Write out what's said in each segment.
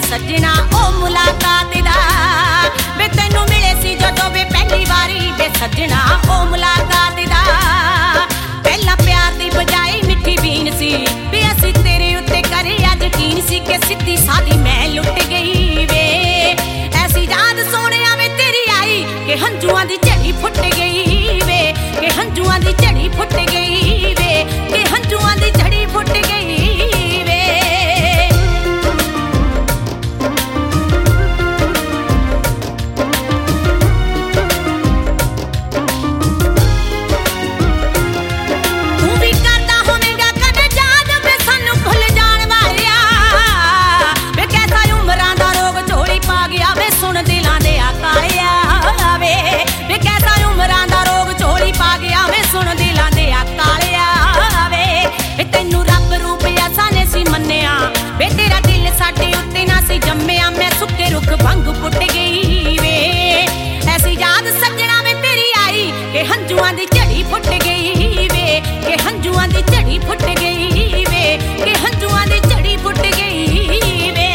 सजना ओ मुलाकात दा वे तैनू मिले सी जदों वे पहली वारी वे सजना ओ मुलाकात दा पहला प्यार दी बजाई मिठी बीन सी वे असी तेरे उत्ते करे अज यकीन सी कि सीधी सादी मैं लुट गई वे ऐसी याद सोहणिया वे तेरी आई कि हंजुआं दी झड़ी फुट गई वे कि हंजुआं दी झड़ी फुट गई वे कि हंजुआं दी झड़ी फुट गई वे जम्मिया मैं सुके रुख भंग फुट गई वे ऐसी याद सजना वे तेरी आई कि हंजुआं दी झड़ी फुट गई वे कि हंजुआं दी झड़ी फुट गई वे कि हंजुआं दी झड़ी फुट गई वे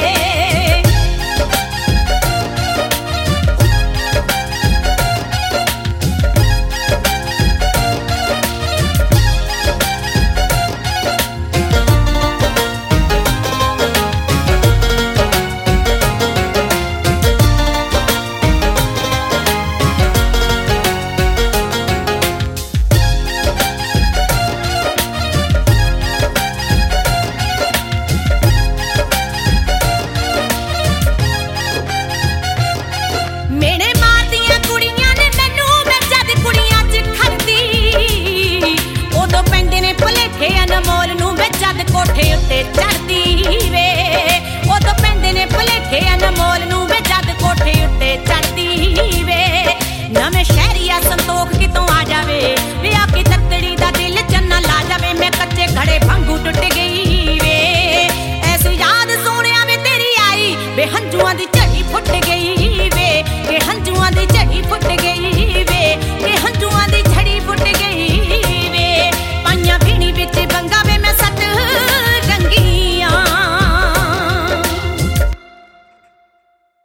कोठे उत्ते चढ़दी वे उदों पैंदे ने भुलेखे अनमोल नूं वे जद कोठे उत्ते चढ़दी वे नवें शहरिया संतोख कितों आ जावे वे आके तकड़ी दा दिल चन्ना ला जावे मैं कच्चे खड़े भंगू टुट गई वे ऐसी याद सोहणिया वे तेरी आई वे हंजुआं दी झड़ी फुट गई वे कि हंजुआं दी झड़ी फुट गई